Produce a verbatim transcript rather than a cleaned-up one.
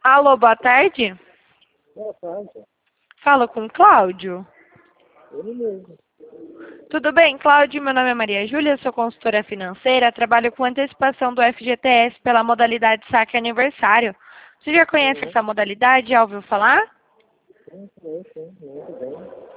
Alô, boa tarde. Boa tarde. Falo com o Cláudio. Ele mesmo. Tudo bem, Cláudio? Meu nome é Maria Júlia, sou consultora financeira, trabalho com antecipação do F G T S pela modalidade saque aniversário. Você já conhece Uhum. essa modalidade? Já ouviu falar? Sim, sim, sim, muito bem.